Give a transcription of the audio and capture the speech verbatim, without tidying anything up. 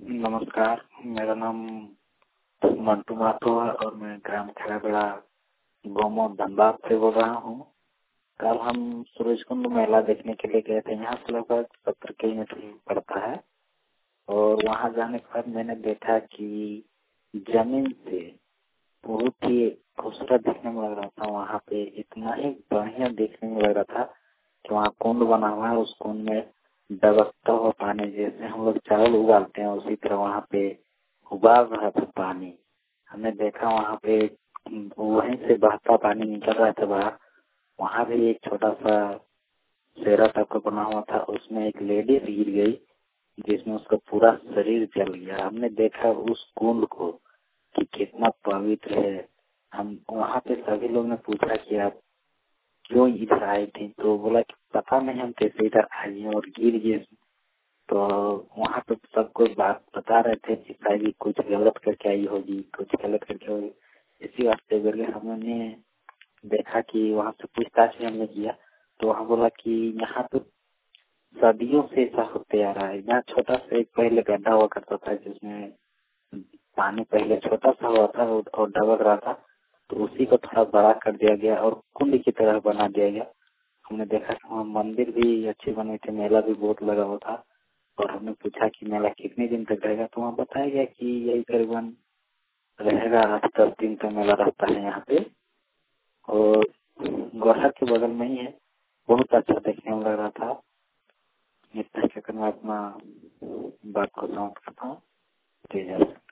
नमस्कार, मेरा नाम मंटू माथुर है और मैं ग्राम खैराबेड़ा गोमो धनबाद से बोल रहा हूँ। कल हम सूरजकुंड मेला देखने के लिए गए थे। यहाँ से लगभग सत्तर किलोमीटर पड़ता है और वहाँ जाने के बाद मैंने देखा कि जमीन से बहुत ही खूबसूरत देखने में लग रहा था। वहाँ पे इतना ही बढ़िया देखने में लग रहा था कि वहाँ कुंड बना हुआ है। उस कुंड में दबकता हुआ पानी, जैसे हम लोग चावल उगाते हैं उसी तरह वहाँ पे उबाल रहा था पानी। हमने देखा वहाँ पे वहीं से बहता पानी निकल रहा था बाहर। वहाँ भी एक छोटा सा सेरा टाइप का बना हुआ था, उसमें एक लेडीज गिर गई जिसमें उसका पूरा शरीर जल गया। हमने देखा उस कुंड को कि कितना पवित्र है। हम वहाँ पे सभी लोग ने पूछा कि आप क्यों इधर आई थी, तो बोला कि पता नहीं हम कैसे इधर आई और गिर गए। तो वहाँ पे सबको बात बता रहे थे कि शायद कुछ गलत करके आई होगी, कुछ गलत करके होगी। इसी वास्ते करके हमने देखा कि वहाँ से पूछताछ भी हमने किया तो वहाँ बोला कि यहाँ तो सदियों से ऐसा होते आ रहा है। यहाँ छोटा सा एक पहले गड्ढा हुआ करता था जिसमें पानी पहले छोटा सा हुआ था और दबक रहा था, तो उसी को थोड़ा बड़ा कर दिया गया और कुंड की तरह बना दिया गया। हमने देखा कि वहाँ मंदिर भी अच्छी बनी थी, मेला भी बहुत लगा हुआ था। और हमने पूछा कि मेला कितने दिन तक रहेगा, तो वहाँ बताया गया कि यही करीबन रहेगा आठ दस दिन तक मेला रहता है यहाँ पे। और गोरखा के बगल में ही है, बहुत अच्छा देखने में लग रहा था। इतना कहकर मैं अपना बात को समाप्त करता हूँ।